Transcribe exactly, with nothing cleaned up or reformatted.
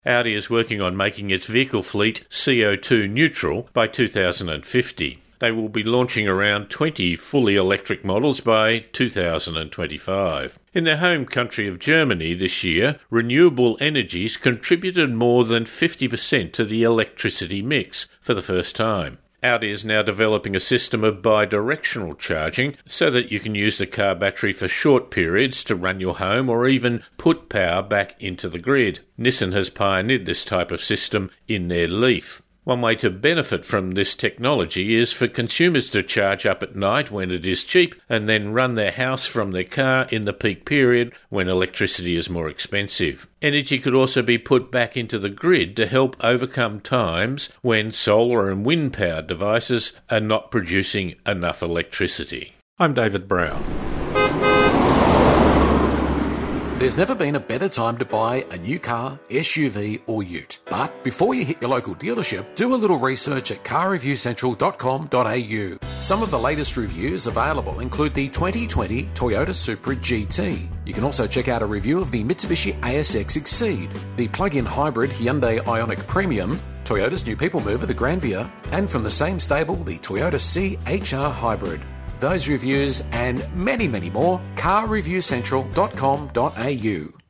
Audi is working on making its vehicle fleet C O two neutral by two thousand fifty. They will be launching around twenty fully electric models by two thousand twenty-five. In their home country of Germany this year, renewable energies contributed more than fifty percent to the electricity mix for the first time. Audi is now developing a system of bidirectional charging so that you can use the car battery for short periods to run your home or even put power back into the grid. Nissan has pioneered this type of system in their Leaf. One way to benefit from this technology is for consumers to charge up at night when it is cheap and then run their house from their car in the peak period when electricity is more expensive. Energy could also be put back into the grid to help overcome times when solar and wind-powered devices are not producing enough electricity. I'm David Brown. There's never been a better time to buy a new car, S U V or ute. But before you hit your local dealership, do a little research at car review central dot com dot a u. Some of the latest reviews available include the twenty twenty Toyota Supra G T. You can also check out a review of the Mitsubishi A S X Exceed, the plug-in hybrid Hyundai Ioniq Premium, Toyota's new people mover, the Granvia, and from the same stable, the Toyota C H R Hybrid. Those reviews and many, many more, car review central dot com dot a u.